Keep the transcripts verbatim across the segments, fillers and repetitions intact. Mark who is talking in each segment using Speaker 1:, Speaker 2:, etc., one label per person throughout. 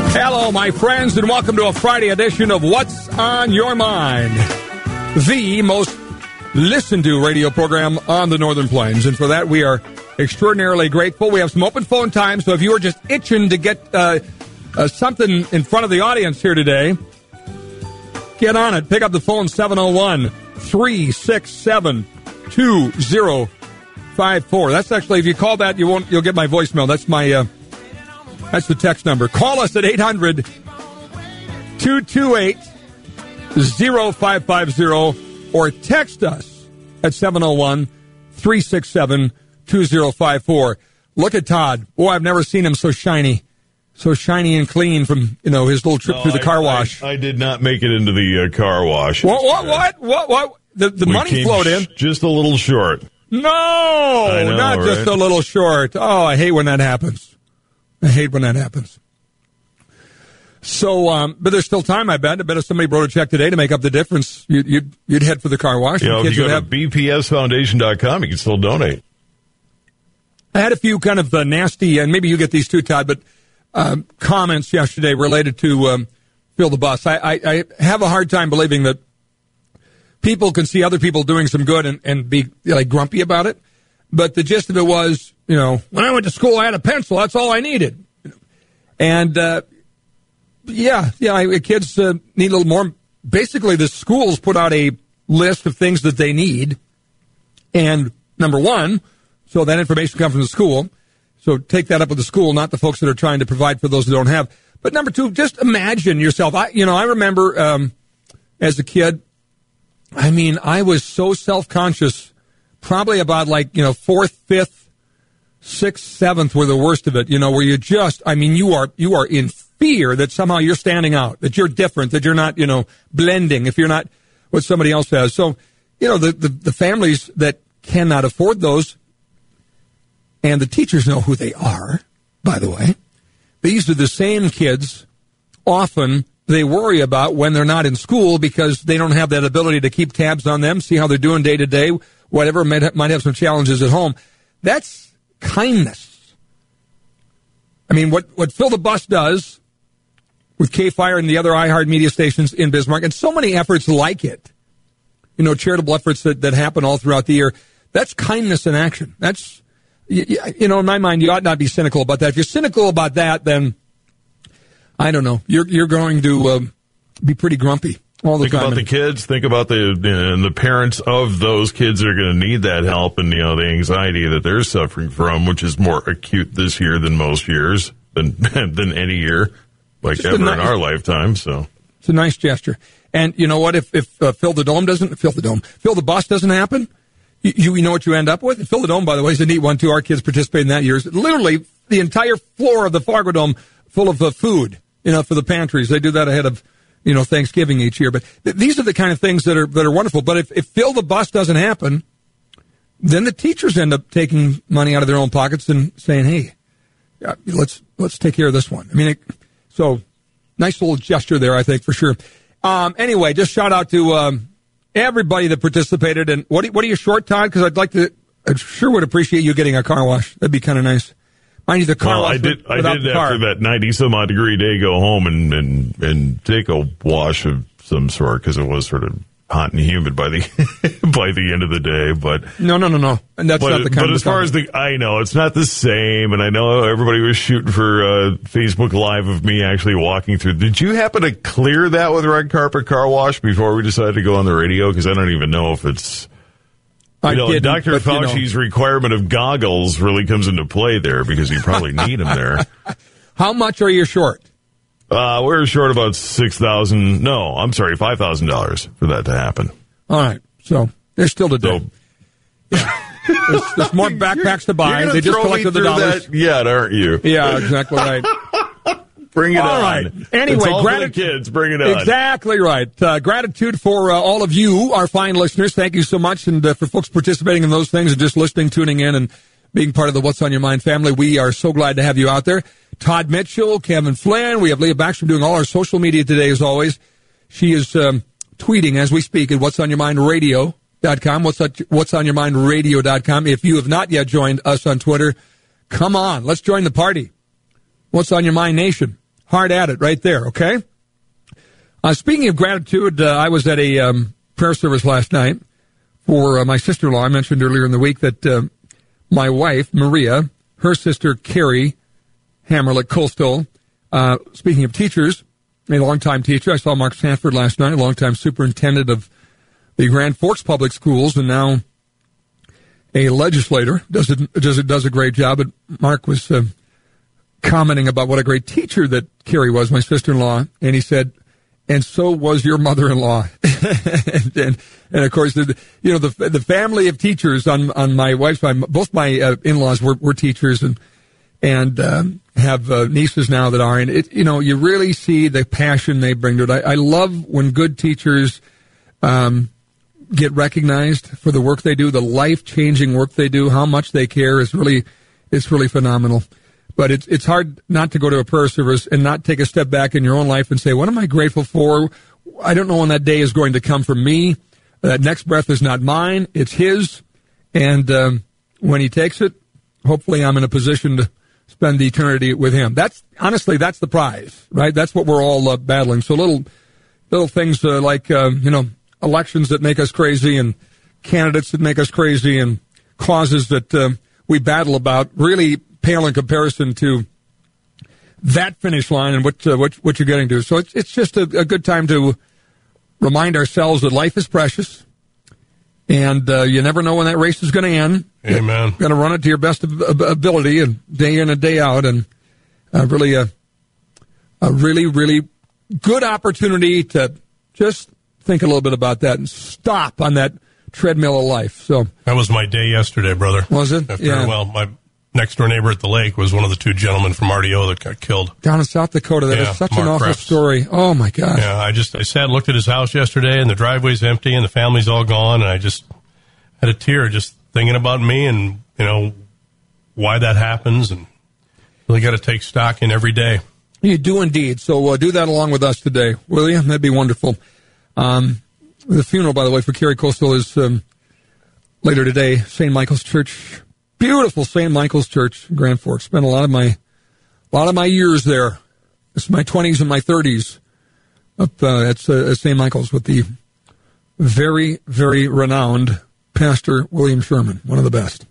Speaker 1: Hello, my friends, and welcome to a Friday edition of What's on Your Mind, the most listened to radio program on the Northern Plains. And for that, we are extraordinarily grateful. We have some open phone time, so if you are just itching to get uh, uh, something in front of the audience here today, get on it. Pick up the phone, seven oh one, three six seven, two oh five four. That's actually, if you call that, you won't, you'll get my voicemail. That's my... Uh, That's the text number. Call us at eight hundred, two two eight, oh five five oh or text us at seven oh one, three six seven, two oh five four. Look at Todd. Boy, I've never seen him so shiny. So shiny and clean from, you know, his little trip
Speaker 2: no,
Speaker 1: through the
Speaker 2: I,
Speaker 1: car wash.
Speaker 2: I, I did not make it into the uh, car wash.
Speaker 1: What, what, what, what, what? The, the money flowed in.
Speaker 2: Just a little short.
Speaker 1: No,
Speaker 2: know,
Speaker 1: not
Speaker 2: right?
Speaker 1: just a little short. Oh, I hate when that happens. I hate when that happens. So, um, but there's still time, I bet. I bet if somebody wrote a check today to make up the difference, you'd, you'd, you'd head for the car wash.
Speaker 2: You know, if you go to
Speaker 1: have...
Speaker 2: b p s foundation dot com, you can still donate.
Speaker 1: I had a few kind of uh, nasty, and maybe you get these too, Todd, but um, comments yesterday related to um, Fill the Bus. I, I, I have a hard time believing that people can see other people doing some good and, and be like grumpy about it. But the gist of it was, you know, when I went to school, I had a pencil. That's all I needed. And, uh, yeah, yeah, kids uh, need a little more. Basically, the schools put out a list of things that they need. And number one, so that information comes from the school. So take that up with the school, not the folks that are trying to provide for those that don't have. But number two, just imagine yourself. I, you know, I remember um, as a kid, I mean, I was so self-conscious. Probably about like, you know, fourth, fifth, sixth, seventh were the worst of it, you know, where you just, I mean, you are, you are in fear that somehow you're standing out, that you're different, that you're not, you know, blending, if you're not what somebody else has. So, you know, the, the, the families that cannot afford those, and the teachers know who they are, by the way. These are the same kids often they worry about when they're not in school because they don't have that ability to keep tabs on them, see how they're doing day to day, whatever, might have, might have some challenges at home. That's kindness. I mean, what, what Fill the Bus does with K-Fire and the other iHeart media stations in Bismarck, and so many efforts like it, you know, charitable efforts that, that happen all throughout the year, that's kindness in action. That's, you, you know, in my mind, you ought not be cynical about that. If you're cynical about that, then, I don't know, you're, you're going to uh, be pretty grumpy. All the
Speaker 2: think
Speaker 1: time.
Speaker 2: about the kids. Think about the and the parents of those kids that are going to need that help, and you know the anxiety that they're suffering from, which is more acute this year than most years, than than any year, like Just ever nice, in our lifetime. So
Speaker 1: it's a nice gesture. And you know what? If if uh, Fill the Dome doesn't Fill the Dome Fill the Bus doesn't happen, you, you know what you end up with. Fill the Dome, by the way, is a neat one too. Our kids participate in that year. Literally, the entire floor of the Fargo Dome full of uh, food, you know, for the pantries. They do that ahead of, you know, Thanksgiving each year. But th- these are the kind of things that are that are wonderful. But if, if Fill the Bus doesn't happen, then the teachers end up taking money out of their own pockets and saying, hey, yeah, let's let's take care of this one. I mean, it, so nice little gesture there, I think, for sure. Um, anyway, just shout out to um, everybody that participated. And what, what are you short, Todd? Because I'd like to, I sure would appreciate you getting a car wash. That'd be kind of nice. Mind you, the car
Speaker 2: well,
Speaker 1: wash
Speaker 2: I did. I did
Speaker 1: the
Speaker 2: after that ninety some odd degree day go home and and, and take a wash of some sort because it was sort of hot and humid by the by the end of the day. But
Speaker 1: no, no, no, no, and that's
Speaker 2: but,
Speaker 1: not the kind.
Speaker 2: But
Speaker 1: of
Speaker 2: as far as the, I know it's not the same, and I know everybody was shooting for uh, Facebook Live of me actually walking through. Did you happen to clear that with Red Carpet Car Wash before we decided to go on the radio? Because I don't even know if it's. You know, Doctor Fauci's you know. requirement of goggles really comes into play there because you probably need them there.
Speaker 1: How much are you short?
Speaker 2: Uh, we're short about six thousand. No, I'm sorry, five thousand dollars for that to happen.
Speaker 1: All right, so there's still to do.
Speaker 2: So,
Speaker 1: yeah. there's, there's more backpacks to buy. They just collected the dollars.
Speaker 2: That yet, aren't you?
Speaker 1: Yeah, exactly right.
Speaker 2: Bring it
Speaker 1: all
Speaker 2: on.
Speaker 1: Right. Anyway,
Speaker 2: it's all
Speaker 1: gratitude.
Speaker 2: for the kids. Bring it on.
Speaker 1: Exactly right. Uh, gratitude for uh, all of you, our fine listeners. Thank you so much. And uh, for folks participating in those things and just listening, tuning in, and being part of the What's on Your Mind family, we are so glad to have you out there. Todd Mitchell, Kevin Flynn. We have Leah Baxter doing all our social media today, as always. She is um, tweeting as we speak at what's on your mind radio dot com. What's, what's on your mind radio dot com. If you have not yet joined us on Twitter, come on. Let's join the party. What's on Your Mind Nation. hard at it right there, okay? Uh, speaking of gratitude, uh, I was at a um, prayer service last night for uh, my sister-in-law. I mentioned earlier in the week that uh, my wife, Maria, her sister, Carrie Hammerlick Colstoll, uh, speaking of teachers, a longtime teacher. I saw Mark Sanford last night, a longtime superintendent of the Grand Forks Public Schools, and now a legislator. Does it, does it does a great job. But Mark was uh, commenting about what a great teacher that Carrie was, my sister-in-law, and he said, and so was your mother-in-law. and, and, and, of course, the, you know, the the family of teachers on, on my wife's side, both my uh, in-laws were, were teachers and and um, have uh, nieces now that are. And, it, you know, you really see the passion they bring to it. I, I love when good teachers um, get recognized for the work they do, the life-changing work they do, how much they care is really, it's really phenomenal. But it's it's hard not to go to a prayer service and not take a step back in your own life and say, what am I grateful for? I don't know when that day is going to come for me. That next breath is not mine. It's his. And um, when he takes it, hopefully I'm in a position to spend the eternity with him. That's honestly, that's the prize, right? That's what we're all uh, battling. So little little things uh, like, uh, you know, elections that make us crazy and candidates that make us crazy and causes that uh, we battle about really pale in comparison to that finish line and what uh, what, what you're getting to. So it's it's just a, a good time to remind ourselves that life is precious, and uh, you never know when that race is going to end.
Speaker 3: Amen.
Speaker 1: You're going to run it to your best of, of, ability, and day in and day out, and uh, really a a really really good opportunity to just think a little bit about that and stop on that treadmill of life. So
Speaker 3: that was my day yesterday, brother.
Speaker 1: Was it?
Speaker 3: After,
Speaker 1: yeah.
Speaker 3: Well, my next door neighbor at the lake was one of the two gentlemen from R D O that got killed
Speaker 1: down in South Dakota. That
Speaker 3: yeah,
Speaker 1: is such
Speaker 3: Mark
Speaker 1: an awful
Speaker 3: Krebs.
Speaker 1: story. Oh my gosh.
Speaker 3: Yeah, I just I sat and looked at his house yesterday, and the driveway's empty, and the family's all gone, and I just had a tear just thinking about me and you know why that happens, and really got to take stock in every day.
Speaker 1: You do indeed. So uh, do that along with us today, will you? That'd be wonderful. Um, the funeral, by the way, for Carrie Colstoll is um, later today. Saint Michael's Church, beautiful Saint Michael's Church, in Grand Forks. Spent a lot of my, a lot of my years there. It's my twenties and my thirties up uh, at uh, Saint Michael's with the very, very renowned Pastor William Sherman, one of the best.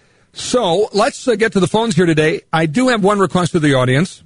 Speaker 1: So let's uh, get to the phones here today. I do have one request of the audience.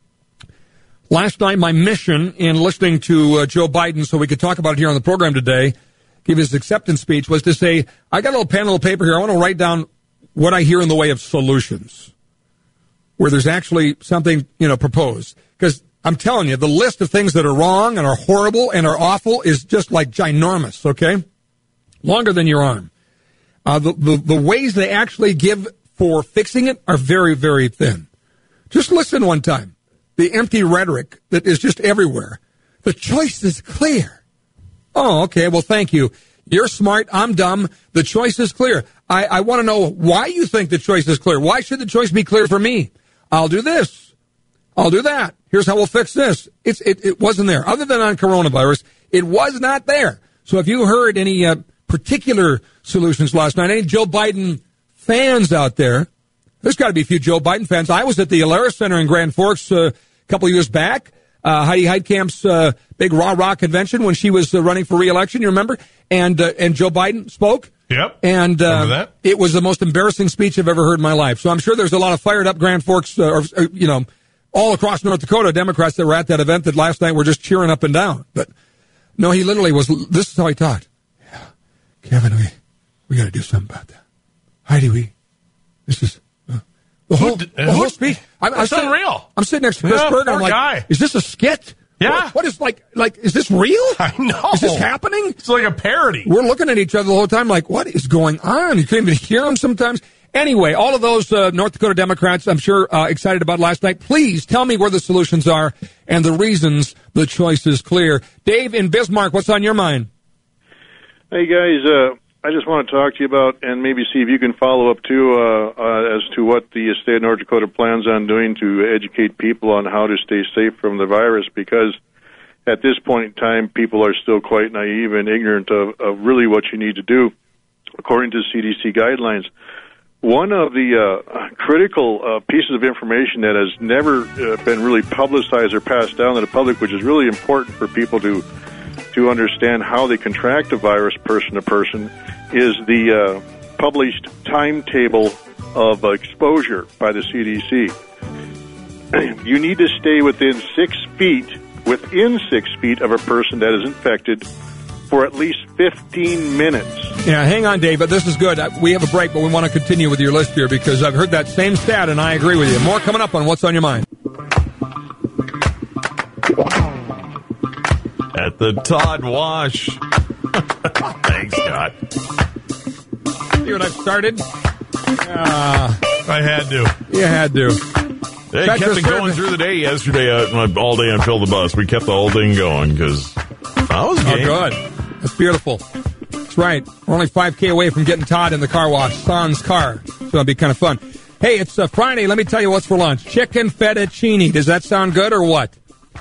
Speaker 1: Last night, my mission in listening to uh, Joe Biden, so we could talk about it here on the program today, give his acceptance speech, was to say, I got a little pen and a little paper here. I want to write down what I hear in the way of solutions, where there's actually something, you know, proposed. Because I'm telling you, the list of things that are wrong and are horrible and are awful is just like ginormous, okay? Longer than your arm. Uh, the, the, the ways they actually give for fixing it are very, very thin. Just listen one time. The empty rhetoric that is just everywhere. The choice is clear. Oh, okay, well, thank you. You're smart, I'm dumb. The choice is clear. I, I want to know why you think the choice is clear. Why should the choice be clear for me? I'll do this. I'll do that. Here's how we'll fix this. It's, it, it wasn't there. Other than on coronavirus, it was not there. So if you heard any uh, particular solutions last night, any Joe Biden fans out there, there's got to be a few Joe Biden fans. I was at the Alaris Center in Grand Forks uh, a couple of years back. Uh, Heidi Heitkamp's uh, big rah-rah convention when she was uh, running for re-election, you remember? And uh, and Joe Biden spoke.
Speaker 3: Yep.
Speaker 1: And uh,
Speaker 3: remember that?
Speaker 1: It was the most embarrassing speech I've ever heard in my life. So I'm sure there's a lot of fired-up Grand Forks, uh, or, or, you know, all across North Dakota Democrats that were at that event that last night were just cheering up and down. But, no, he literally was, this is how he talked. Yeah, Kevin, we, we got to do something about that. Heidi, we, this is... The whole,
Speaker 3: Who,
Speaker 1: the whole speech. I'm,
Speaker 3: That's
Speaker 1: I'm
Speaker 3: unreal.
Speaker 1: Sitting, I'm sitting next to Chris
Speaker 3: Yeah,
Speaker 1: Berger. I'm
Speaker 3: poor
Speaker 1: like,
Speaker 3: guy.
Speaker 1: is this a skit?
Speaker 3: Yeah.
Speaker 1: What, what is like, like, is this real?
Speaker 3: I know.
Speaker 1: Is this happening?
Speaker 3: It's like a parody.
Speaker 1: We're looking at each other the whole time like, what is going on? You can't even hear them sometimes. Anyway, all of those uh, North Dakota Democrats, I'm sure, uh, excited about last night. Please tell me where the solutions are and the reasons the choice is clear. Dave in Bismarck, what's on your mind?
Speaker 4: Hey, guys. Uh, I just want to talk to you about and maybe see if you can follow up, too, uh, uh, as to what the state of North Dakota plans on doing to educate people on how to stay safe from the virus, because at this point in time, people are still quite naive and ignorant of, of really what you need to do according to C D C guidelines. one of the uh, critical uh, pieces of information that has never uh, been really publicized or passed down to the public, which is really important for people to to understand how they contract a virus person to person, is the uh, published timetable of uh, exposure by the C D C. You need to stay within six feet, within six feet of a person that is infected for at least fifteen minutes.
Speaker 1: Yeah, hang on, Dave, but this is good. We have a break, but we want to continue with your list here because I've heard that same stat, and I agree with you. More coming up on What's on Your Mind.
Speaker 2: At the Todd Wash. Thanks, Scott.
Speaker 1: See what I've started? Uh,
Speaker 3: I had to.
Speaker 1: You had to.
Speaker 2: They
Speaker 1: That's
Speaker 2: kept
Speaker 1: just
Speaker 2: it going
Speaker 1: perfect.
Speaker 2: through the day yesterday, uh, all day on Fill the Bus. We kept the whole thing going because I was
Speaker 1: Oh,
Speaker 2: game.
Speaker 1: good. That's beautiful. That's right. We're only five K away from getting Todd in the car wash, Son's car. So it'll be kind of fun. Hey, it's uh, Friday. Let me tell you what's for lunch. Chicken fettuccine. Does that sound good or what?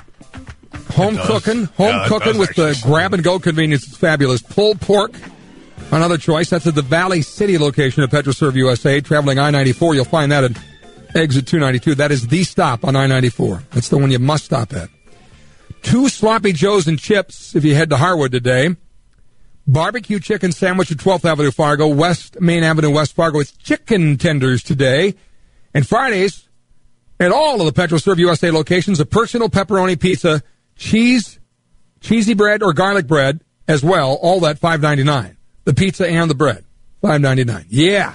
Speaker 1: Home
Speaker 3: does.
Speaker 1: cooking. Home
Speaker 3: Yeah, it
Speaker 1: cooking
Speaker 3: does
Speaker 1: with the
Speaker 3: actually.
Speaker 1: grab-and-go convenience. It's fabulous. Pulled pork. Another choice. That's at the Valley City location of PetroServe U S A. Traveling I ninety-four. You'll find that at exit two ninety-two. That is the stop on I ninety-four. That's the one you must stop at. Two Sloppy Joes and chips if you head to Harwood today. Barbecue chicken sandwich at twelfth Avenue, Fargo. West Main Avenue, West Fargo. It's chicken tenders today. And Fridays, at all of the PetroServe U S A locations, a personal pepperoni pizza, cheese, cheesy bread, or garlic bread as well. All that five ninety-nine. The pizza and the bread, five ninety-nine. Yeah.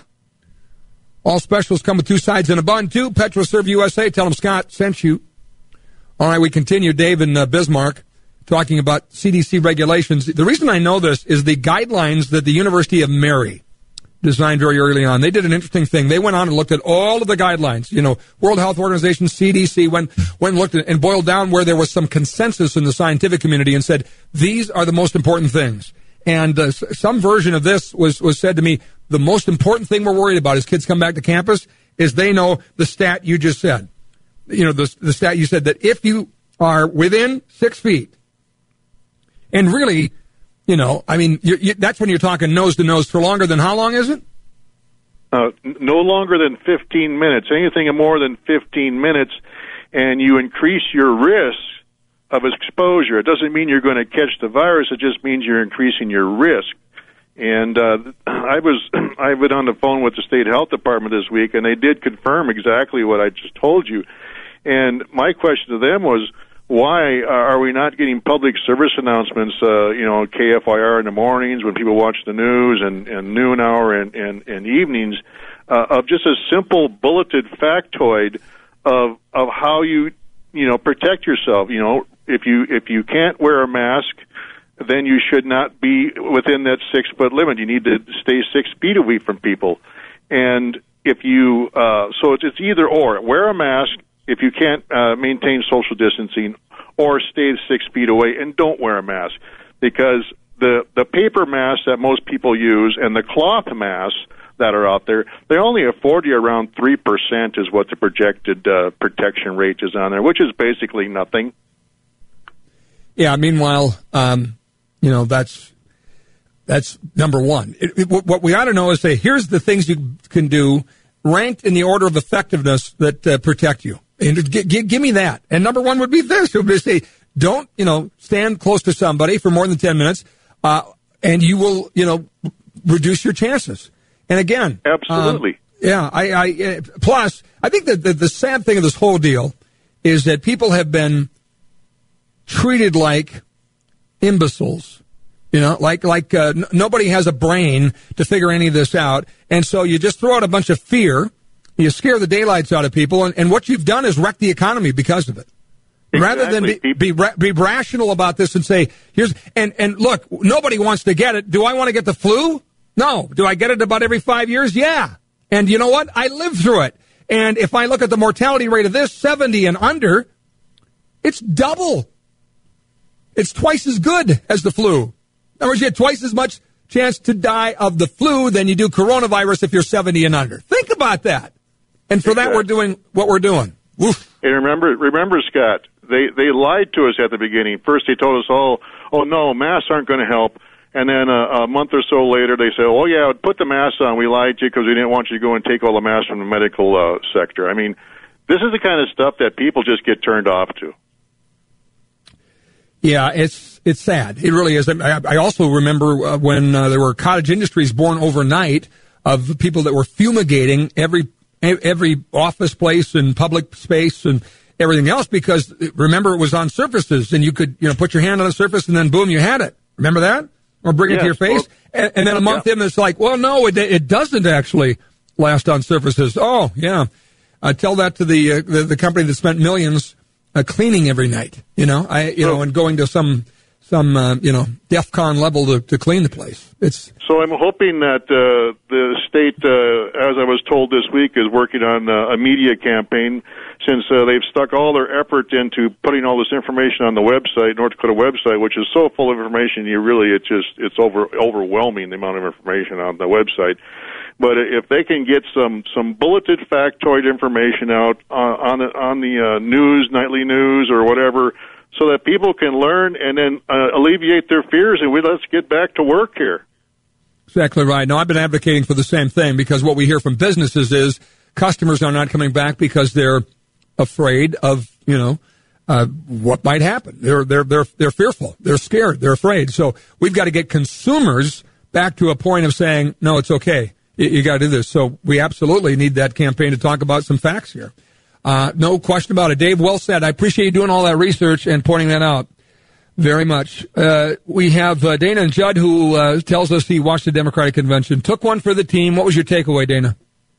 Speaker 1: All specials come with two sides and a bun, too. PetroServe U S A. Tell them Scott sent you. All right, we continue. Dave in uh, Bismarck talking about C D C regulations. The reason I know this is the guidelines that the University of Mary designed very early on. They did an interesting thing. They went on and looked at all of the guidelines. You know, World Health Organization, C D C, went, went and looked at and boiled down where there was some consensus in the scientific community and said, these are the most important things. And uh, some version of this was, was said to me, the most important thing we're worried about as kids come back to campus is they know the stat you just said. You know, the, the stat you said that if you are within six feet, and really, you know, I mean, you, you, that's when you're talking nose to nose for longer than how long is it?
Speaker 4: Uh, n- no longer than fifteen minutes. Anything more than fifteen minutes, and you increase your risk of exposure. It doesn't mean you're going to catch the virus. It just means you're increasing your risk. And uh, I was I've been on the phone with the state health department this week, and they did confirm exactly what I just told you. And my question to them was, why are we not getting public service announcements, uh, you know, K F Y R in the mornings when people watch the news and, and noon hour and, and, and evenings, uh, of just a simple bulleted factoid of of how you, you know, protect yourself. You know, if you if you can't wear a mask, then you should not be within that six-foot limit. You need to stay six feet away from people. And if you, uh, so it's, it's either or. Wear a mask if you can't uh, maintain social distancing, or stay six feet away and don't wear a mask. Because the, the paper masks that most people use and the cloth masks that are out there, they only afford you around three percent is what the projected uh, protection rate is on there, which is basically nothing.
Speaker 1: Yeah, meanwhile, um, you know, that's that's number one. It, it, what we ought to know is, say, here's the things you can do ranked in the order of effectiveness that uh, protect you. And g- g- give me that. And number one would be this. It would be say, don't, you know, stand close to somebody for more than ten minutes, uh, and you will, you know, reduce your chances. And again,
Speaker 4: Absolutely.
Speaker 1: Um, yeah, I, I uh, plus, I think that the, the sad thing of this whole deal is that people have been treated like imbeciles, you know, like like uh, n- nobody has a brain to figure any of this out, and so you just throw out a bunch of fear, you scare the daylights out of people, and, and what you've done is wreck the economy because of it. Rather than be be, ra- be rational about this and say, here's and and look, nobody wants to get it. Do I want to get the flu? No. Do I get it about every five years? Yeah. And you know what? I lived through it. And if I look at the mortality rate of this, seventy and under, it's double. It's twice as good as the flu. In other words, you have twice as much chance to die of the flu than you do coronavirus if you're seventy and under. Think about that. And for exactly. that, we're doing what we're doing. Woof.
Speaker 4: And remember, remember, Scott, they, they lied to us at the beginning. First, they told us, oh, oh no, masks aren't going to help. And then a, a month or so later, they say, oh, yeah, put the mask on. We lied to you because we didn't want you to go and take all the masks from the medical uh, sector. I mean, this is the kind of stuff that people just get turned off to.
Speaker 1: Yeah, it's it's sad. It really is. I, I also remember uh, when uh, there were cottage industries born overnight of people that were fumigating every every office place and public space and everything else because, remember, it was on surfaces, and you could you know put your hand on a surface and then, boom, you had it. Remember that? Or bring it
Speaker 4: yes,
Speaker 1: to your face,
Speaker 4: well,
Speaker 1: and, and then a month
Speaker 4: yeah.
Speaker 1: in, it's like, well, no, it, it doesn't actually last on surfaces. Oh, yeah. Uh, tell that to the, uh, the the company that spent millions uh, cleaning every night. You know, I you
Speaker 4: so,
Speaker 1: know, and going to some some uh, you know DEFCON level to, to clean the place. It's
Speaker 4: so I'm hoping that uh, the state, uh, as I was told this week, is working on uh, a media campaign. Since uh, they've stuck all their effort into putting all this information on the website, North Dakota website, which is so full of information, you really, it's just, it's over, overwhelming the amount of information on the website. But if they can get some, some bulleted factoid information out uh, on the, on the uh, news, nightly news or whatever, so that people can learn and then uh, alleviate their fears, and we let's get back to work here.
Speaker 1: Exactly right. No, I've been advocating for the same thing because what we hear from businesses is customers are not coming back because they're afraid of, you know, uh, what might happen. They're, they're, they're, they're fearful. They're scared. They're afraid. So we've got to get consumers back to a point of saying, no, it's okay. You, you got to do this. So we absolutely need that campaign to talk about some facts here. Uh, no question about it. Dave, well said. I appreciate you doing all that research and pointing that out very much. Uh, we have uh, Dana and Judd who uh, tells us he watched the Democratic Convention. Took one for the team. What was your takeaway, Dana?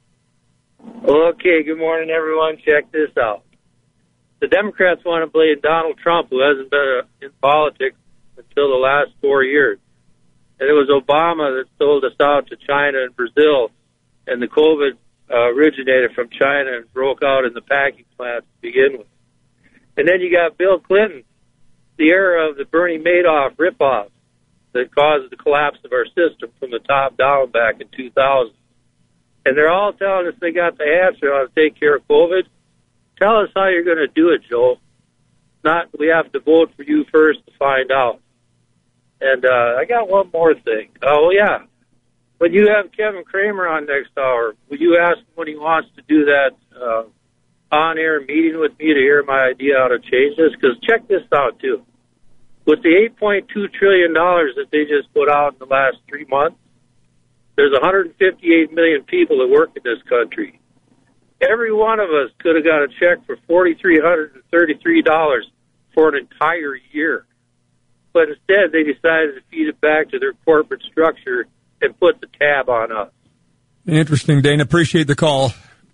Speaker 5: Okay, good morning, everyone. Check this out. The Democrats want to blame Donald Trump, who hasn't been in politics until the last four years. And it was Obama that sold us out to China and Brazil, and the COVID uh, originated from China and broke out in the packing plants to begin with. And then you got Bill Clinton, the era of the Bernie Madoff ripoff that caused the collapse of our system from the top down back in two thousand. And they're all telling us they got the answer on how to take care of COVID. Tell us how you're going to do it, Joe. Not we have to vote for you first to find out. And uh, I got one more thing. Oh, yeah. When you have Kevin Kramer on next hour, will you ask him when he wants to do that uh, on-air meeting with me to hear my idea how to change this? Because check this out, too. With the eight point two trillion dollars that they just put out in the last three months, there's one hundred fifty-eight million people that work in this country. Every one of us could have got a check for four thousand three hundred thirty-three dollars for an entire year. But instead, they decided to feed it back to their corporate structure and put the tab on us.
Speaker 1: Interesting, Dana. Appreciate the call.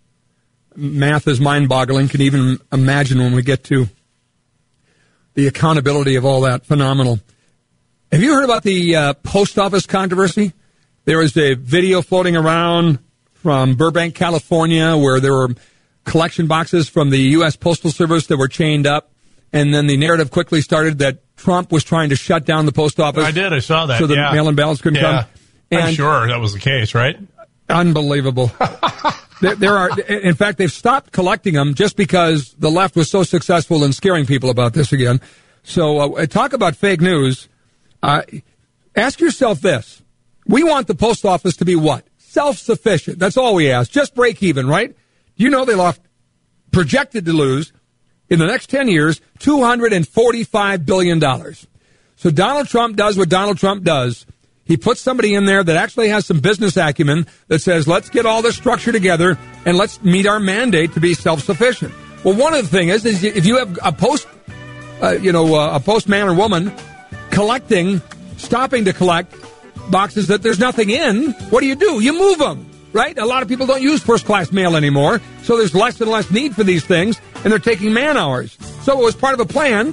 Speaker 1: Math is mind-boggling. Can even imagine when we get to the accountability of all that. Phenomenal. Have you heard about the uh, post office controversy? There was a video floating around from Burbank, California, where there were collection boxes from the U S Postal Service that were chained up. And then the narrative quickly started that Trump was trying to shut down the post office.
Speaker 3: I did. I saw that.
Speaker 1: So the
Speaker 3: yeah.
Speaker 1: mail-in ballots couldn't
Speaker 3: yeah.
Speaker 1: come. And
Speaker 3: I'm sure that was the case, right?
Speaker 1: Unbelievable. there, there are, in fact, they've stopped collecting them just because the left was so successful in scaring people about this again. So uh, talk about fake news. Uh, ask yourself this. We want the post office to be what? Self-sufficient. That's all we ask. Just break even, right? You know they lost, projected to lose, in the next ten years, two hundred forty-five billion dollars. So Donald Trump does what Donald Trump does. He puts somebody in there that actually has some business acumen that says, let's get all this structure together and let's meet our mandate to be self-sufficient. Well, one of the things is, is if you have a post, uh, you know, uh, a postman or woman collecting, stopping to collect boxes that there's nothing in, what do you do? You move them, right? A lot of people don't use first-class mail anymore, so there's less and less need for these things, and they're taking man-hours. So it was part of a plan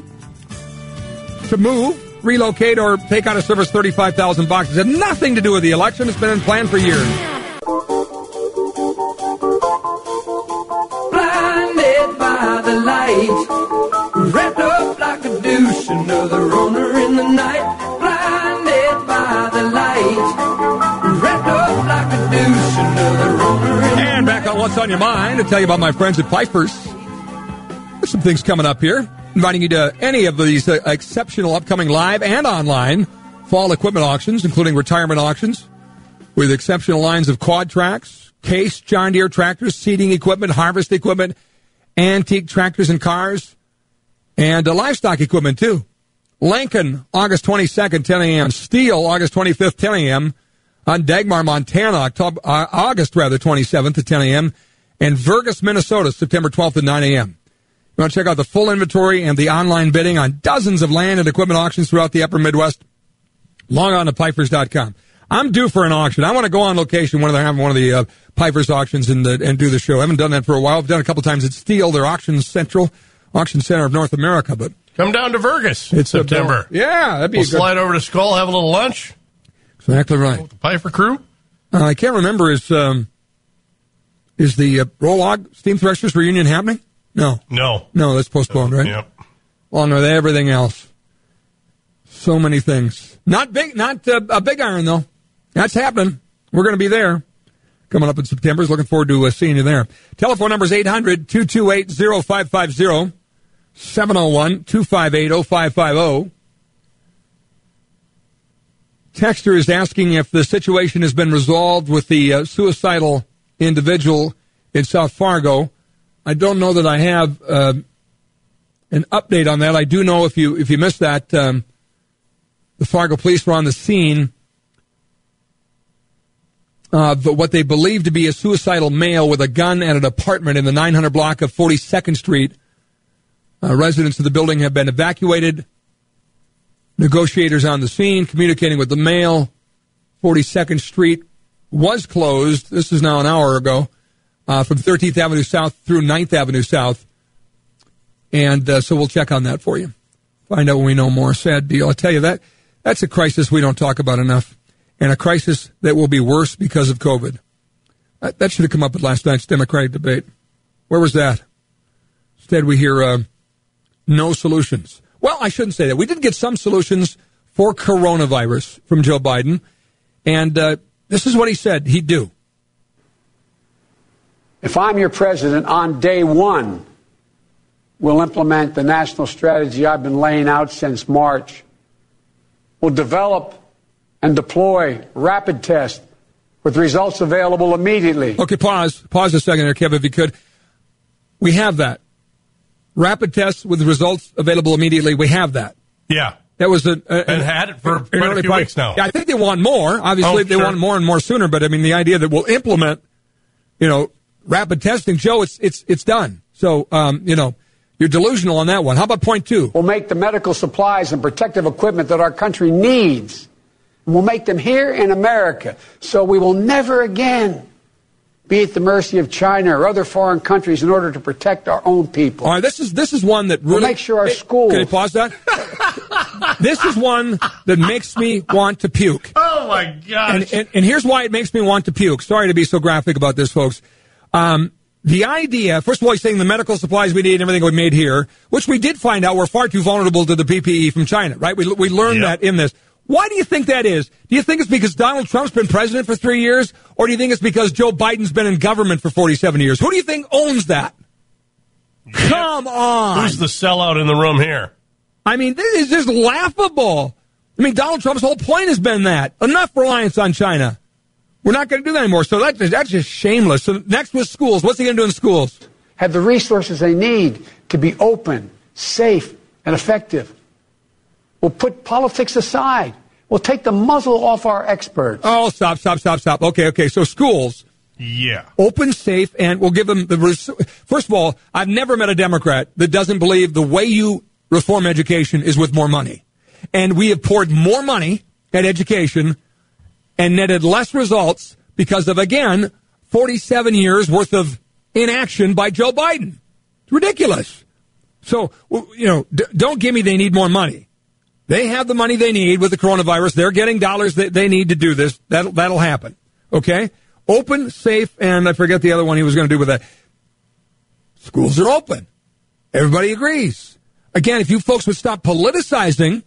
Speaker 1: to move, relocate, or take out of service thirty-five thousand boxes. It had nothing to do with the election. It's been in plan for years.
Speaker 6: Blinded by the light, wrapped up like a douche, another runner in the night. Blinded by the light, wrapped up like a douche, another runner in the night.
Speaker 1: And back on What's on Your Mind to tell you about my friends at Pipers. There's some things coming up here. Inviting you to any of these uh, exceptional upcoming live and online fall equipment auctions, including retirement auctions, with exceptional lines of quad tracks, Case, John Deere tractors, seeding equipment, harvest equipment, antique tractors and cars, and uh, livestock equipment, too. Lincoln, August twenty-second, ten a.m. Steel, August twenty-fifth, ten a.m. On Dagmar, Montana, October, uh, August, rather, twenty-seventh at ten a.m. And Vergas, Minnesota, September twelfth at nine a.m. You want to check out the full inventory and the online bidding on dozens of land and equipment auctions throughout the upper Midwest? Log on to Pipers dot com. I'm due for an auction. I want to go on location when they're having one of the uh, Pipers auctions and, the, and do the show. I haven't done that for a while. I've done it a couple times at Steel, their auction central, auction center of North America. But
Speaker 3: come down to Vergas.
Speaker 1: It's
Speaker 3: September.
Speaker 1: A, yeah, that'd be
Speaker 3: we'll
Speaker 1: a good.
Speaker 3: Slide over to Skull, have a little lunch.
Speaker 1: Exactly right.
Speaker 3: With the Piper crew.
Speaker 1: Uh, I can't remember. Is um, is the uh, Rolog Steam Threshers reunion happening? No.
Speaker 3: No.
Speaker 1: No, that's postponed, right?
Speaker 3: Yep.
Speaker 1: Along with everything else. So many things. Not big, not uh, a big iron, though. That's happening. We're going to be there. Coming up in September. Looking forward to uh, seeing you there. Telephone number is eight hundred, two two eight, oh five five zero, seven oh one, two five eight, oh five five oh. Texter is asking if the situation has been resolved with the uh, suicidal individual in South Fargo. I don't know that I have uh, an update on that. I do know if you if you missed that, um, the Fargo police were on the scene of what they believe to be a suicidal male with a gun at an apartment in the nine hundred block of forty-second Street. Uh, residents of the building have been evacuated. Negotiators on the scene communicating with the male. forty-second Street was closed. This is now an hour ago. Uh, from thirteenth Avenue South through ninth Avenue South. And uh, so we'll check on that for you. Find out when we know more. Sad deal. I tell you, that that's a crisis we don't talk about enough. And a crisis that will be worse because of COVID. That, that should have come up at last night's Democratic debate. Where was that? Instead, we hear uh, no solutions. Well, I shouldn't say that. We did get some solutions for coronavirus from Joe Biden. And uh, this is what he said he'd do.
Speaker 7: If I'm your president, on day one, we'll implement the national strategy I've been laying out since March. We'll develop and deploy rapid tests with results available immediately.
Speaker 1: Okay, pause. Pause a second there, Kevin, if you could. We have that. Rapid tests with results available immediately. We have that.
Speaker 3: Yeah.
Speaker 1: That was a, a
Speaker 3: and had it for quite a few weeks now.
Speaker 1: Yeah, I think they want more. Obviously,
Speaker 3: oh,
Speaker 1: they
Speaker 3: sure.
Speaker 1: want more and more sooner. But I mean, the idea that we'll implement, you know, rapid testing, Joe, it's it's it's done. So, um, you know, you're delusional on that one. How about point two?
Speaker 7: We'll make the medical supplies and protective equipment that our country needs. And we'll make them here in America. So we will never again be at the mercy of China or other foreign countries in order to protect our own people.
Speaker 1: All right, this is this is one that really...
Speaker 7: We'll make sure our schools...
Speaker 1: Can you pause that? This is one that makes me want to puke.
Speaker 3: Oh, my gosh.
Speaker 1: And, and, and here's why it makes me want to puke. Sorry to be so graphic about this, folks. Um, the idea, first of all, he's saying the medical supplies we need and everything we made here, which we did find out were far too vulnerable to the P P E from China, right? We, we learned
Speaker 3: yep.
Speaker 1: that in this. Why do you think that is? Do you think it's because Donald Trump's been president for three years? Or do you think it's because Joe Biden's been in government for forty-seven years? Who do you think owns that? Yep. Come on.
Speaker 3: Who's the sellout in the room here?
Speaker 1: I mean, this is just laughable. I mean, Donald Trump's whole point has been that. Enough reliance on China. We're not going to do that anymore. So that, that's just shameless. So next was schools. What's he going to do in schools?
Speaker 7: Have the resources they need to be open, safe, and effective. We'll put politics aside. We'll take the muzzle off our experts.
Speaker 1: Oh, stop, stop, stop, stop. Okay, okay. So schools.
Speaker 3: Yeah.
Speaker 1: Open, safe, and we'll give them the... Res- First of all, I've never met a Democrat that doesn't believe the way you reform education is with more money. And we have poured more money at education and netted less results because of, again, forty-seven years worth of inaction by Joe Biden. It's ridiculous. So, you know, d- don't give me they need more money. They have the money they need with the coronavirus. They're getting dollars that they need to do this. That'll, that'll happen. Okay? Open, safe, and I forget the other one he was going to do with that. Schools are open. Everybody agrees. Again, if you folks would stop politicizing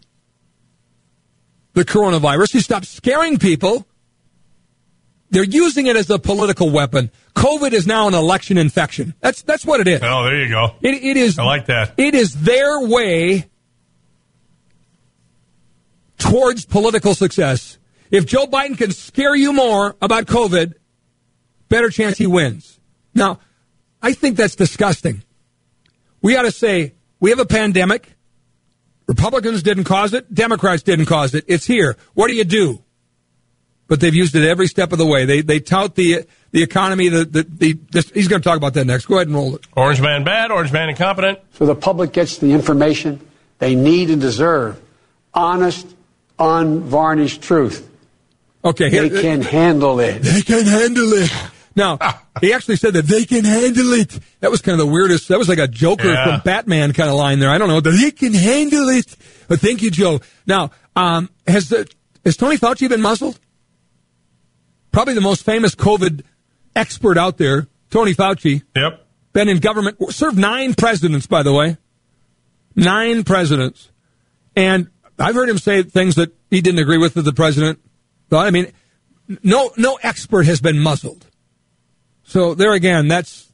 Speaker 1: the coronavirus, you stop scaring people. They're using it as a political weapon. COVID is now an election infection. That's that's what it is.
Speaker 3: Oh, there you go.
Speaker 1: It, it is.
Speaker 3: I like that.
Speaker 1: It is their way towards political success. If Joe Biden can scare you more about COVID, better chance he wins. Now, I think that's disgusting. We ought to say, we have a pandemic. Republicans didn't cause it. Democrats didn't cause it. It's here. What do you do? But they've used it every step of the way. They they tout the the economy. The, the, the this, he's going to talk about that next. Go ahead and roll it.
Speaker 3: Orange man bad, orange man incompetent.
Speaker 7: So the public gets the information they need and deserve. Honest, unvarnished truth.
Speaker 1: Okay.
Speaker 7: They
Speaker 1: here,
Speaker 7: can handle it.
Speaker 1: They can handle it. Now, he actually said that they can handle it. That was kind of the weirdest. That was like a Joker
Speaker 3: Yeah.
Speaker 1: from Batman kind of line there. I don't know. They can handle it. But thank you, Joe. Now, um, has the, has Tony Fauci been muzzled? Probably the most famous COVID expert out there, Tony Fauci.
Speaker 3: Yep.
Speaker 1: Been in government, served nine presidents, by the way. Nine presidents. And I've heard him say things that he didn't agree with with the president. But, I mean, no, no expert has been muzzled. So there again, that's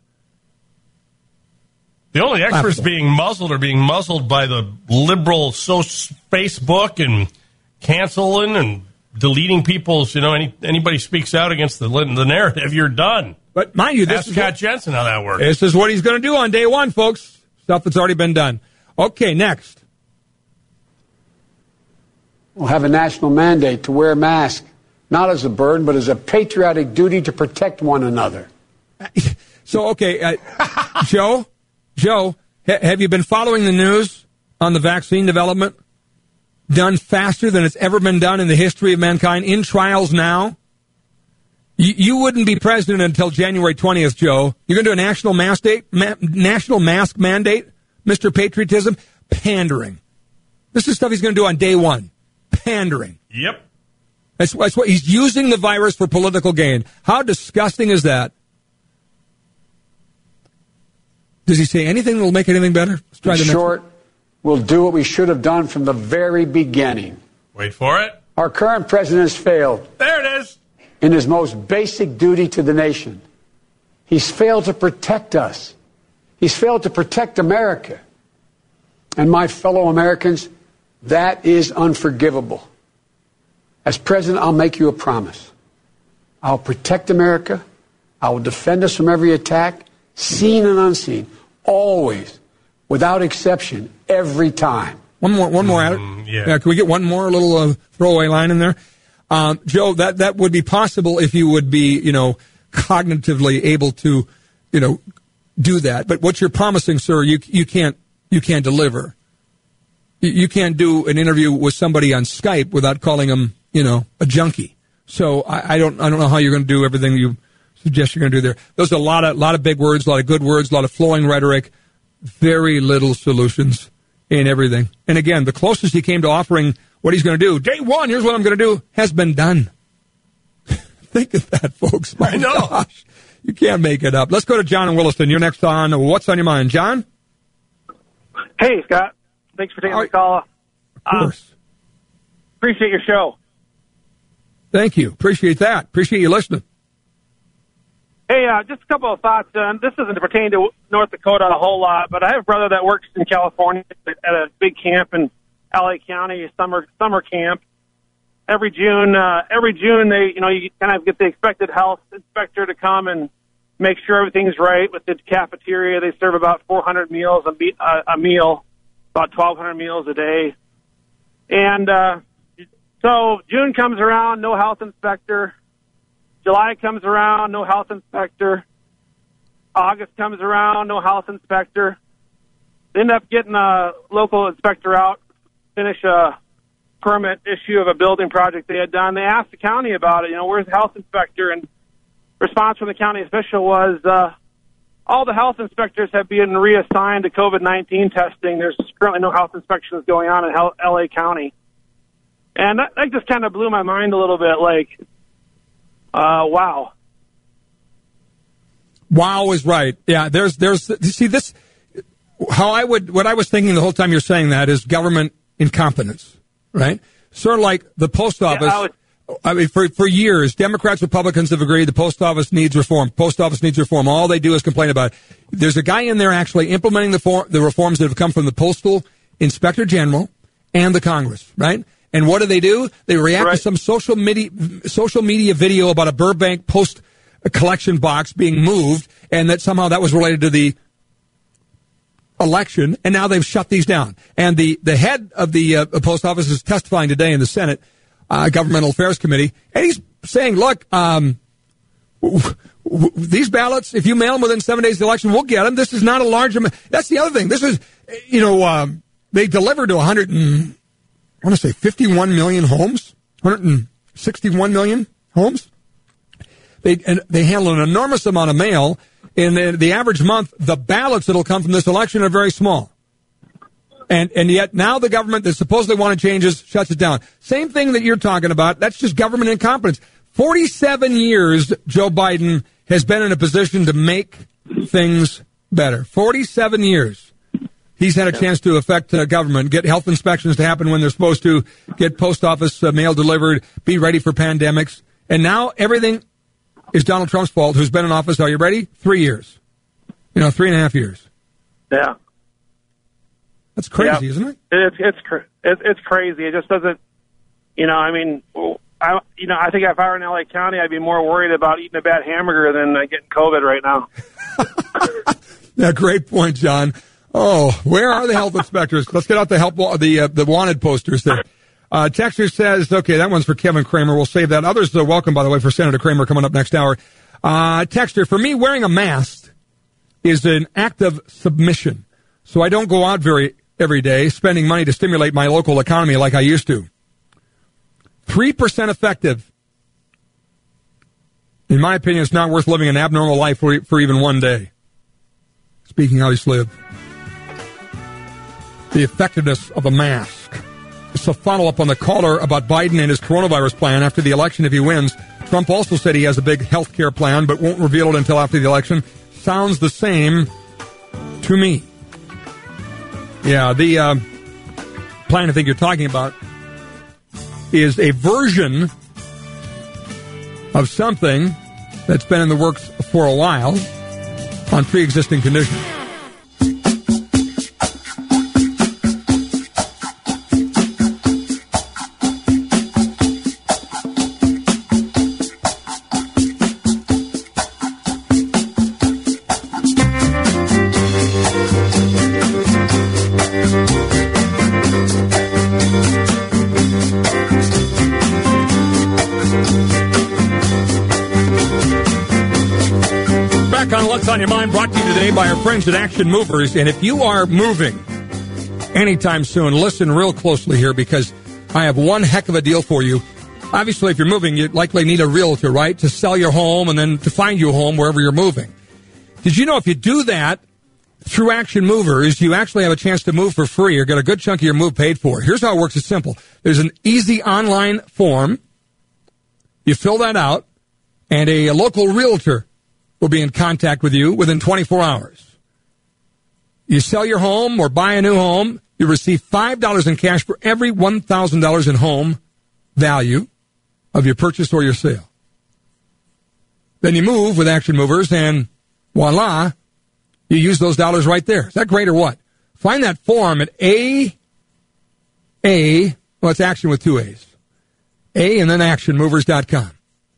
Speaker 3: the only experts
Speaker 1: laughable.
Speaker 3: being muzzled are being muzzled by the liberal so Facebook and canceling and deleting people's. You know, any anybody speaks out against the the narrative, you're done.
Speaker 1: But mind you, this
Speaker 3: Ask
Speaker 1: is
Speaker 3: Scott
Speaker 1: what,
Speaker 3: Jensen how that works.
Speaker 1: this is what he's going to do on day one, folks. Stuff that's already been done. Okay, next.
Speaker 7: We'll have a national mandate to wear a mask, not as a burden, but as a patriotic duty to protect one another.
Speaker 1: So, okay, uh, Joe, Joe, ha- have you been following the news on the vaccine development? Done faster than it's ever been done in the history of mankind, in trials now? You, you wouldn't be president until January twentieth, Joe. You're going to do a national mask date, ma- national mask mandate, Mister Patriotism? Pandering. This is stuff he's going to do on day one. Pandering.
Speaker 3: Yep.
Speaker 1: That's, that's what he's using the virus for political gain. How disgusting is that? Does he say anything that will make anything better? Let's try
Speaker 7: In
Speaker 1: the next
Speaker 7: short,
Speaker 1: one.
Speaker 7: we'll do what we should have done from the very beginning.
Speaker 3: Wait for it.
Speaker 7: Our current president has failed
Speaker 3: There it is.
Speaker 7: in his most basic duty to the nation. He's failed to protect us. He's failed to protect America. And my fellow Americans, that is unforgivable. As president, I'll make you a promise. I'll protect America. I will defend us from every attack, seen and unseen, always, without exception, every time.
Speaker 1: One more, one more at it.
Speaker 3: Mm, yeah.
Speaker 1: yeah. Can we get one more little uh, throwaway line in there? Um, Joe, that, that would be possible if you would be, you know, cognitively able to, you know, do that. But what you're promising, sir, you you can't you can't deliver. You, you can't do an interview with somebody on Skype without calling them, you know, a junkie. So I, I don't I don't know how you're going to do everything you suggest you're going to do there. Those are a lot of lot of big words, a lot of good words, a lot of flowing rhetoric, very little solutions in everything. And again, the closest he came to offering what he's going to do, day one, here's what I'm going to do, has been done. Think of that, folks. My
Speaker 3: I know.
Speaker 1: gosh. You can't make it up. Let's go to John in Williston. You're next on What's on Your Mind. John?
Speaker 8: Hey, Scott. Thanks for taking
Speaker 1: All
Speaker 8: the
Speaker 1: right.
Speaker 8: call.
Speaker 1: Of course.
Speaker 8: Um, appreciate your show.
Speaker 1: Thank you. Appreciate that. Appreciate you listening.
Speaker 8: Hey, uh, just a couple of thoughts. Uh, this doesn't pertain to North Dakota a whole lot, but I have a brother that works in California at a big camp in L A County, summer summer camp. Every June, uh, every June, they you know you kind of get the expected health inspector to come and make sure everything's right with the cafeteria. They serve about four hundred meals a, be- uh, a meal, about twelve hundred meals a day, and uh, so June comes around, no health inspector. July comes around, no health inspector. August comes around, no health inspector. They end up getting a local inspector out, finish a permit issue of a building project they had done. They asked the county about it, you know, where's the health inspector? And response from the county official was, uh, all the health inspectors have been reassigned to COVID nineteen testing. There's currently no health inspections going on in L A County. And that, that just kind of blew my mind a little bit, like, Uh, wow.
Speaker 1: Wow is right. Yeah, there's, there's, you see this, how I would, what I was thinking the whole time you're saying that is government incompetence, right? Sort of like the post office.
Speaker 8: Yeah, I, would,
Speaker 1: I mean, for, for years, Democrats, Republicans have agreed the post office needs reform. Post office needs reform. All they do is complain about it. There's a guy in there actually implementing the, for, the reforms that have come from the Postal Inspector General and the Congress, right? And what do they do? They react
Speaker 8: Right.
Speaker 1: to some social media, social media video about a Burbank post collection box being moved, and that somehow that was related to the election, and now they've shut these down. And the, the head of the uh, post office is testifying today in the Senate uh, Governmental Affairs Committee, and he's saying, look, um, w- w- these ballots, if you mail them within seven days of the election, we'll get them. This is not a large amount. That's the other thing. This is, you know, um, they delivered to one hundred and, I want to say fifty-one million homes, one hundred sixty-one million homes. They and they handle an enormous amount of mail. In the, the average month, the ballots that'll come from this election are very small. And and yet now the government that supposedly wanted changes shuts it down. Same thing that you're talking about. That's just government incompetence. forty-seven years Joe Biden has been in a position to make things better. forty-seven years. He's had a chance to affect uh, government, get health inspections to happen when they're supposed to, get post office uh, mail delivered, be ready for pandemics. And now everything is Donald Trump's fault, who's been in office, are you ready? Three years. You know, three and a half years.
Speaker 8: Yeah.
Speaker 1: That's crazy,
Speaker 8: Yeah.
Speaker 1: isn't it?
Speaker 8: It's it's cra- it's it's crazy. It just doesn't, you know. I mean, I you know I think if I were in L A County, I'd be more worried about eating a bad hamburger than uh, getting COVID right now.
Speaker 1: Yeah, great point, John. Oh, where are the health inspectors? Let's get out the help the uh, the wanted posters there. Uh, Texter says, okay, that one's for Kevin Kramer. We'll save that. Others are welcome, by the way, for Senator Kramer coming up next hour. Uh, Texter, for me, wearing a mask is an act of submission. So I don't go out very every day spending money to stimulate my local economy like I used to. three percent effective. In my opinion, it's not worth living an abnormal life for, for even one day. Speaking how he's lived. The effectiveness of a mask. It's a follow-up on the caller about Biden and his coronavirus plan after the election if he wins. Trump also said he has a big health care plan, but won't reveal it until after the election. Sounds the same to me. Yeah, the uh, plan I think you're talking about is a version of something that's been in the works for a while on pre-existing conditions. What's on Your Mind, brought to you today by our friends at Action Movers. And if you are moving anytime soon, listen real closely here, because I have one heck of a deal for you. Obviously, if you're moving, you likely need a realtor, right, to sell your home and then to find you a home wherever you're moving. Did you know if you do that through Action Movers, you actually have a chance to move for free or get a good chunk of your move paid for? Here's how it works. It's simple. There's an easy online form. You fill that out, and a, a local realtor will be in contact with you within twenty-four hours. You sell your home or buy a new home, you receive five dollars in cash for every one thousand dollars in home value of your purchase or your sale. Then you move with Action Movers, and voila, you use those dollars right there. Is that great or what? Find that form at A, A, well, it's Action with two A's, A and then action movers dot com.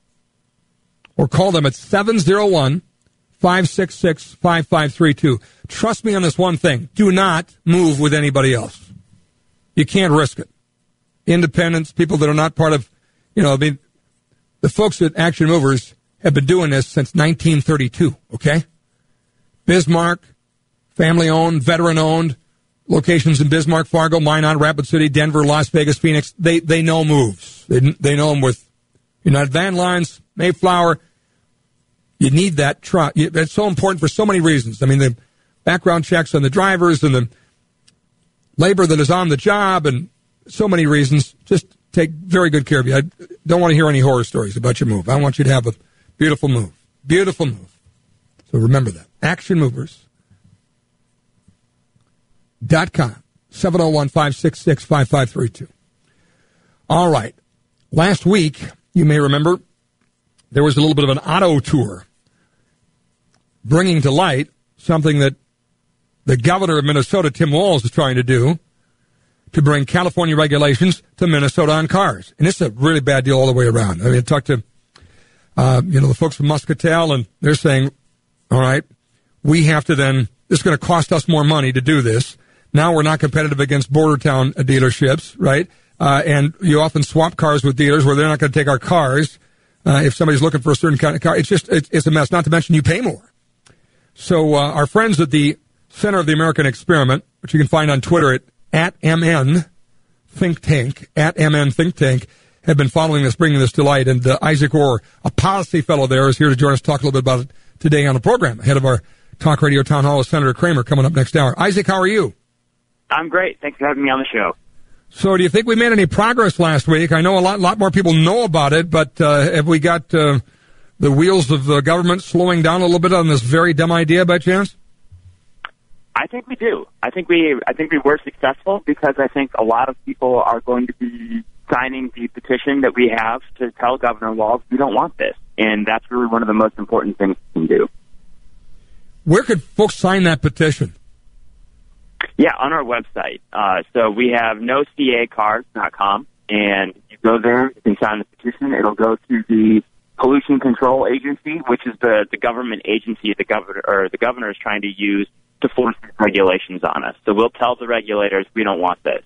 Speaker 1: Or call them at seven oh one, five six six, five five three two. Trust me on this one thing. Do not move with anybody else. You can't risk it. Independents, people that are not part of, you know, I mean, the folks at Action Movers have been doing this since nineteen thirty-two, okay? Bismarck, family-owned, veteran-owned, locations in Bismarck, Fargo, Minot, Rapid City, Denver, Las Vegas, Phoenix. They they know moves. They, they know them with United Van Lines, Mayflower. You need that trust. It's so important for so many reasons. I mean, the background checks on the drivers and the labor that is on the job and so many reasons. Just take very good care of you. I don't want to hear any horror stories about your move. I want you to have a beautiful move. Beautiful move. So remember that. Action Movers dot com. seven oh one, five six six, five five three two. All right. Last week, you may remember, there was a little bit of an auto tour bringing to light something that the governor of Minnesota, Tim Walz, is trying to do to bring California regulations to Minnesota on cars. And it's a really bad deal all the way around. I mean, I talked to, uh, you know, the folks from Muscatel, and they're saying, all right, we have to then, this is going to cost us more money to do this. Now we're not competitive against border town dealerships, right? Uh, and you often swap cars with dealers where they're not going to take our cars uh, if somebody's looking for a certain kind of car. It's just, it's, it's a mess, not to mention you pay more. So uh, our friends at the Center of the American Experiment, which you can find on Twitter at, at M N Think Tank, at M N Think Tank, have been following this, bringing this to light. And uh, Isaac Orr, a policy fellow there, is here to join us, talk a little bit about it today on the program, ahead of our Talk Radio Town Hall with Senator Kramer coming up next hour. Isaac, how are you?
Speaker 9: I'm great. Thanks for having me on the show.
Speaker 1: So do you think we made any progress last week? I know a lot, lot more people know about it, but uh, have we got uh, the wheels of the government slowing down a little bit on this very dumb idea by chance?
Speaker 9: I think we do. I think we I think we were successful because I think a lot of people are going to be signing the petition that we have to tell Governor Walz we don't want this. And that's really one of the most important things we can do.
Speaker 1: Where could folks sign that petition?
Speaker 9: Yeah, on our website. Uh, so we have no c a cars dot com, and you go there, you can sign the petition. It'll go to the Pollution Control Agency, which is the, the government agency the governor or the governor is trying to use to force regulations on us. So we'll tell the regulators we don't want this.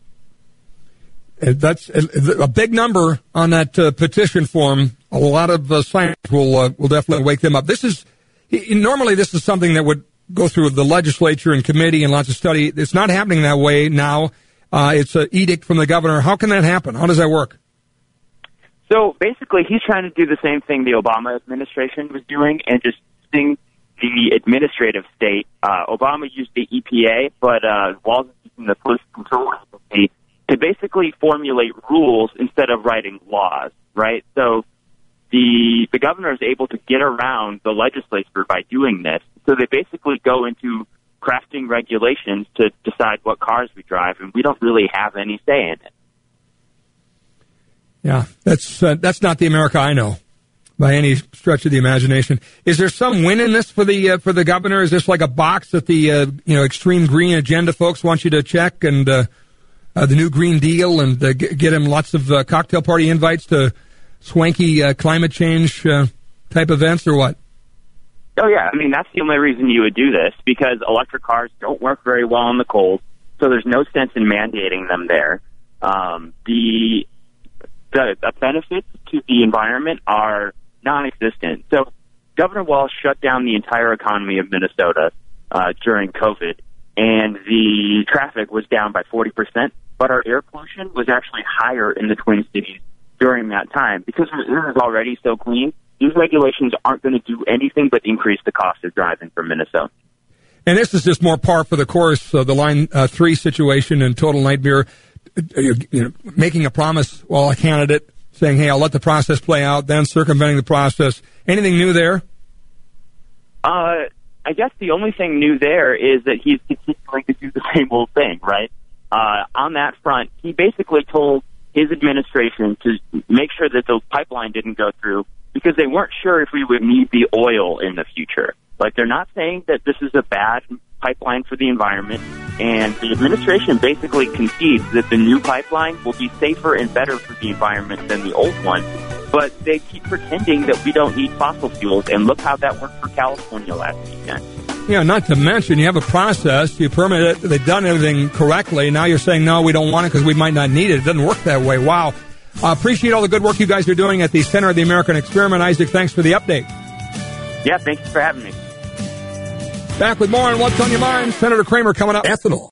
Speaker 1: That's a big number on that uh, petition form. A lot of uh, science will uh, will definitely wake them up. This is normally this is something that would go through the legislature and committee and lots of study. It's not happening that way now. Uh, it's an edict from the governor. How can that happen? How does that work?
Speaker 9: So basically, he's trying to do the same thing the Obama administration was doing and just using the administrative state. Uh, Obama used the E P A, but uh, Walz is using the Pollution Control Agency to basically formulate rules instead of writing laws, right? So the the governor is able to get around the legislature by doing this. So they basically go into crafting regulations to decide what cars we drive, and we don't really have any say in it.
Speaker 1: Yeah, that's uh, that's not the America I know by any stretch of the imagination. Is there some win in this for the uh, for the governor? Is this like a box that the uh, you know extreme green agenda folks want you to check, and uh, uh, the new Green Deal, and uh, g- get him lots of uh, cocktail party invites to swanky uh, climate change uh, type events, or what?
Speaker 9: Oh, yeah. I mean, that's the only reason you would do this, because electric cars don't work very well in the cold, so there's no sense in mandating them there. Um, the, the the benefits to the environment are non-existent. So Governor Walz shut down the entire economy of Minnesota uh, during COVID, and the traffic was down by forty percent, but our air pollution was actually higher in the Twin Cities during that time. Because our air is already so clean, these regulations aren't going to do anything but increase the cost of driving from Minnesota.
Speaker 1: And this is just more par for the course, uh, the Line uh, three situation and total nightmare. You know, making a promise while a candidate saying, hey, I'll let the process play out, then circumventing the process. Anything new there?
Speaker 9: Uh, I guess the only thing new there is that he's continuing to do the same old thing, right? Uh, on that front, he basically told his administration to make sure that the pipeline didn't go through because they weren't sure if we would need the oil in the future. Like, they're not saying that this is a bad pipeline for the environment, and the administration basically concedes that the new pipeline will be safer and better for the environment than the old one, but they keep pretending that we don't need fossil fuels, and look how that worked for California last weekend.
Speaker 1: Yeah, not to mention, you have a process, you permit it, they've done everything correctly, now you're saying, no, we don't want it because we might not need it. It doesn't work that way. Wow. Uh, appreciate all the good work you guys are doing at the Center of the American Experiment. Isaac, thanks for the update.
Speaker 9: Yeah, thanks for having me.
Speaker 1: Back with more on What's on Your Mind. Senator Kramer coming up. Ethanol.